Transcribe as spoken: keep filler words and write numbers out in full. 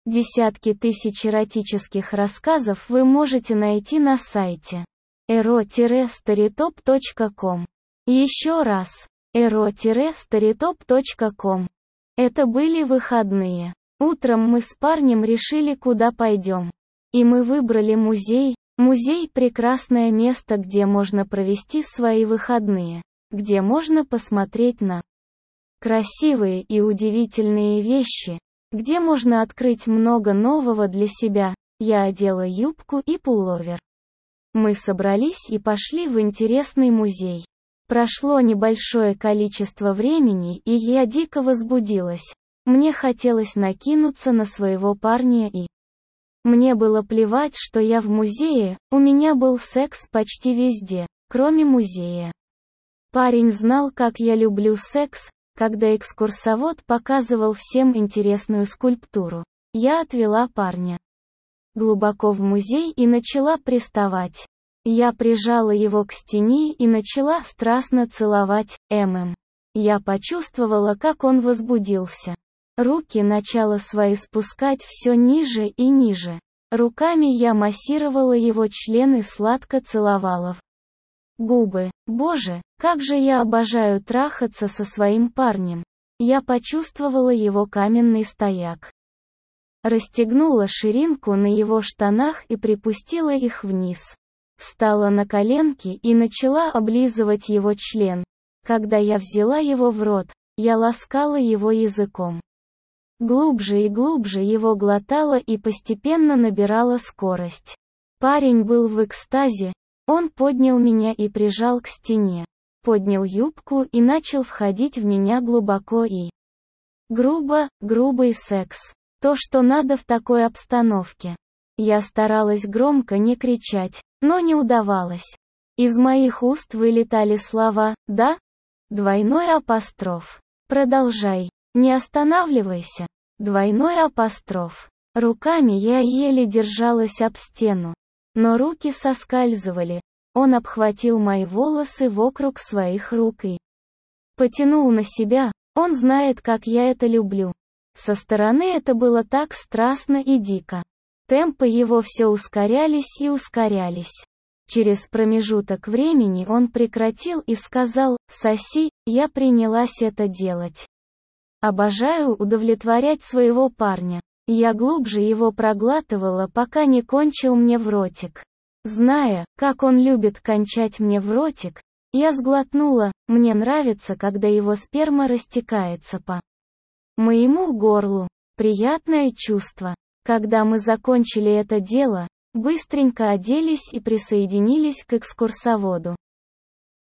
Десятки тысяч эротических рассказов вы можете найти на сайте эро старитоп точка ком. Еще раз, эро старитоп точка ком. Это были выходные. Утром мы с парнем решили, куда пойдем. И мы выбрали музей. Музей – прекрасное место, где можно провести свои выходные, где можно посмотреть на красивые и удивительные вещи, где можно открыть много нового для себя. Я одела юбку и пуловер. Мы собрались и пошли в интересный музей. Прошло небольшое количество времени, и я дико возбудилась. Мне хотелось накинуться на своего парня и... Мне было плевать, что я в музее, у меня был секс почти везде, кроме музея. Парень знал, как я люблю секс. Когда экскурсовод показывал всем интересную скульптуру, я отвела парня глубоко в музей и начала приставать. Я прижала его к стене и начала страстно целовать. ММ. Я почувствовала, как он возбудился. Руки начала свои спускать все ниже и ниже. Руками я массировала его член и сладко целовала в губы. Боже, как же я обожаю трахаться со своим парнем. Я почувствовала его каменный стояк. Расстегнула ширинку на его штанах и припустила их вниз. Встала на коленки и начала облизывать его член. Когда я взяла его в рот, я ласкала его языком. Глубже и глубже его глотала и постепенно набирала скорость. Парень был в экстазе. Он поднял меня и прижал к стене. Поднял юбку и начал входить в меня глубоко и грубо, грубый секс. То, что надо в такой обстановке. Я старалась громко не кричать, но не удавалось. Из моих уст вылетали слова «да», двойной апостроф. Продолжай, не останавливайся. Двойной апостроф. Руками я еле держалась об стену. Но руки соскальзывали. Он обхватил мои волосы вокруг своих рук и потянул на себя. Он знает, как я это люблю. Со стороны это было так страстно и дико. Темпы его все ускорялись и ускорялись. Через промежуток времени он прекратил и сказал: «Соси». Я принялась это делать. Обожаю удовлетворять своего парня. Я глубже его проглатывала, пока не кончил мне в ротик. Зная, как он любит кончать мне в ротик, я сглотнула. Мне нравится, когда его сперма растекается по моему горлу. Приятное чувство. Когда мы закончили это дело, быстренько оделись и присоединились к экскурсоводу.